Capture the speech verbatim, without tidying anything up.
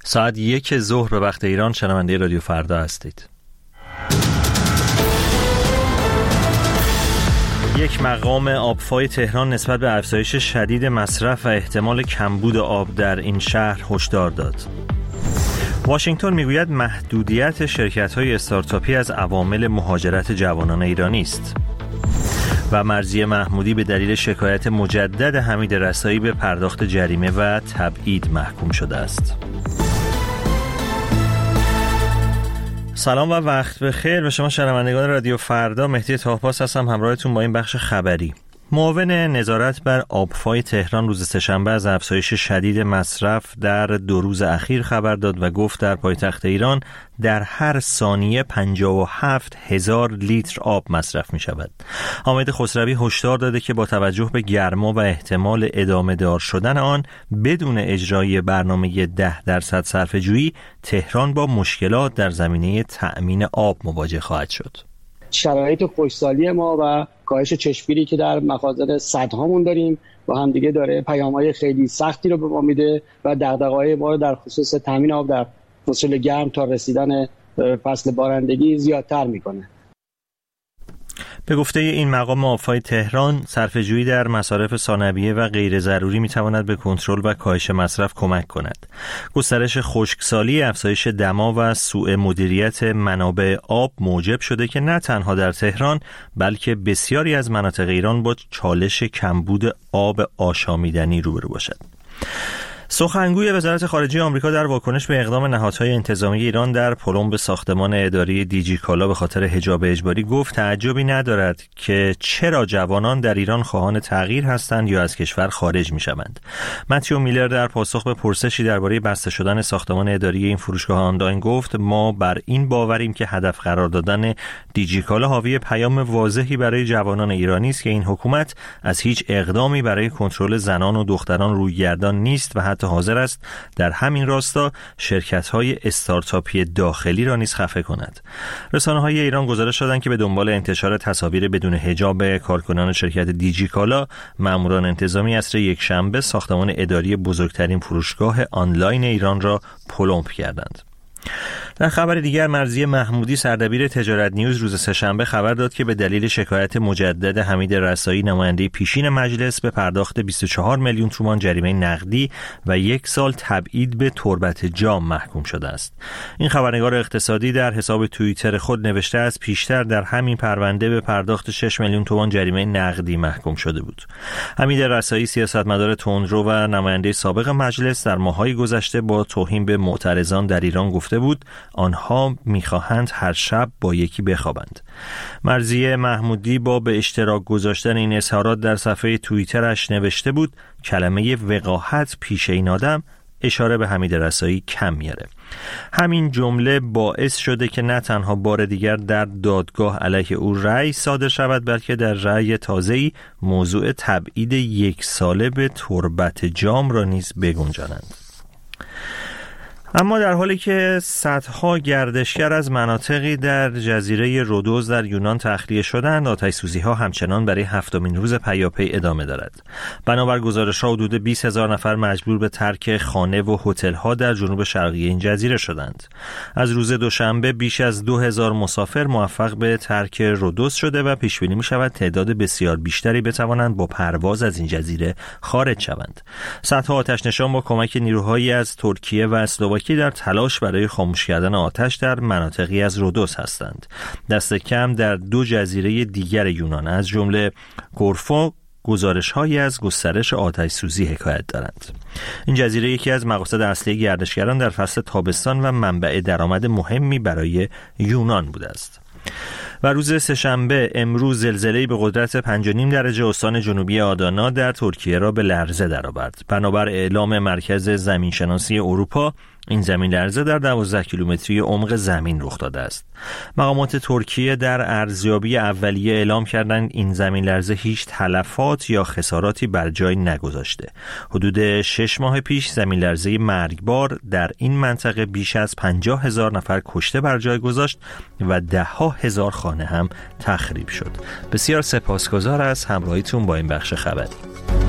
ساعت یک ظهر به وقت ایران شنونده رادیو فردا هستید. یک مقام آبفای تهران نسبت به افزایش شدید مصرف و احتمال کمبود آب در این شهر هشدار داد. واشنگتن میگوید محدودیت شرکت‌های استارتاپی از عوامل مهاجرت جوانان ایرانی است. و مرضیه محمودی به دلیل شکایت مجدد حمید رسایی به پرداخت جریمه و تبعید محکوم شده است. سلام و وقت بخیر به شما شنوندگان رادیو فردا. مهدی طاهپاس هستم همراهتون با این بخش خبری. معاون نظارت بر آبفای تهران روز سه‌شنبه از افزایش شدید مصرف در دو روز اخیر خبر داد و گفت در پایتخت ایران در هر ثانیه پنجاه و هفت هزار لیتر آب مصرف می شود. حامد خسروی هشدار داده که با توجه به گرما و احتمال ادامه دار شدن آن بدون اجرای برنامه ده درصد صرفه‌جویی تهران با مشکلات در زمینه تأمین آب مواجه خواهد شد. شرایط خشکسالی ما و کاهش چشمگیری که در مخازن سدهامون داریم با هم دیگه داره پیام‌های خیلی سختی رو به ما میده و دغدغه‌های ما رو در خصوص تامین آب در فصل گرم تا رسیدن فصل بارندگی زیادتر میکنه. به گفته این مقام آبفای تهران، صرفه‌جویی در مصارف ثانویه و غیر ضروری میتواند به کنترل و کاهش مصرف کمک کند. گسترش خشکسالی، افزایش دما و سوء مدیریت منابع آب موجب شده که نه تنها در تهران بلکه بسیاری از مناطق ایران با چالش کمبود آب آشامیدنی روبرو باشد. سخنگوی وزارت خارجه آمریکا در واکنش به اقدام نهادهای انتظامی ایران در پلمب ساختمان اداری دیجی کالا به خاطر حجاب اجباری گفت تعجبی ندارد که چرا جوانان در ایران خواهان تغییر هستند یا از کشور خارج می‌شوند. متیو میلر در پاسخ به پرسشی درباره بسته شدن ساختمان اداری این فروشگاه آنلاین گفت ما بر این باوریم که هدف قرار دادن دیجی کالا حاوی پیام واضحی برای جوانان ایرانی است که این حکومت از هیچ اقدامی برای کنترل زنان و دختران رویگردان نیست و حتی حاضر است در همین راستا شرکت‌های استارتاپی داخلی را نیز خفه کند. رسانه‌های ایران گزارش دادند که به دنبال انتشار تصاویر بدون حجاب کارکنان شرکت دیجی کالا، ماموران انتظامی عصر یکشنبه ساختمان اداری بزرگترین فروشگاه آنلاین ایران را پلمب کردند. در خبر دیگر، مرضیه محمودی سردبیر تجارت نیوز روز سه‌شنبه خبر داد که به دلیل شکایت مجدد حمید رسایی نماینده پیشین مجلس به پرداخت بیست و چهار میلیون تومان جریمه نقدی و یک سال تبعید به تربت جام محکوم شده است. این خبرنگار اقتصادی در حساب توییتر خود نوشته است پیشتر در همین پرونده به پرداخت شش میلیون تومان جریمه نقدی محکوم شده بود. حمید رسایی سیاستمدار تندرو و نماینده سابق مجلس در ماه‌های گذشته با توهین به معترضان در ایران گفته بود آنها می‌خواهند هر شب با یکی بخوابند. مرضیه محمودی با به اشتراک گذاشتن این اظهارات در صفحه توییترش نوشته بود کلمه وقاحت پیش این آدم اشاره به حمید رسایی کم میاره. همین جمله باعث شده که نه تنها بار دیگر در دادگاه علیه او رأی صادر شود بلکه در رأی تازه‌ای موضوع تبعید یک ساله به تربت جام را نیز بگنجانند. اما در حالی که صدها گردشگر از مناطقی در جزیره رودوز در یونان تخلیه شدند، آتش‌سوزی‌ها همچنان برای هفتمین روز پیاپی ادامه دارد. بنابر گزارش‌ها حدود بیست هزار نفر مجبور به ترک خانه و هتل‌ها در جنوب شرقی این جزیره شدند. از روز دوشنبه بیش از دو هزار مسافر موفق به ترک رودوز شده و پیش‌بینی می‌شود تعداد بسیار بیشتری بتوانند با پرواز از این جزیره خارج شوند. صدها آتش‌نشان با کمک نیروهایی از ترکیه و اسلواکی که در تلاش برای خاموش کردن آتش در مناطقی از رودوس هستند. دست کم در دو جزیره دیگر یونان از جمله کورفو گزارش‌هایی از گسترش آتش‌سوزی حکایت دارند. این جزیره یکی از مقاصد اصلی گردشگران در فصل تابستان و منبع درآمد مهمی برای یونان بوده است. و روز سه‌شنبه امروز زلزله‌ای به قدرت پنج و نیم درجه استان جنوبی آدانا در ترکیه را به لرزه درآورد. بنابر اعلام مرکز زمینشناسی اروپا این زمین لرزه در دوازده کیلومتری عمق زمین رخ داده است. مقامات ترکیه در ارزیابی اولیه اعلام کردند این زمین لرزه هیچ تلفات یا خساراتی بر جای نگذاشته. حدود شش ماه پیش زمین لرزه مرگبار در این منطقه بیش از پنجاه هزار نفر کشته بر جای گذاشت و ده ها هزار خانه هم تخریب شد. بسیار سپاسگزار از همراهیتون با این بخش خبری.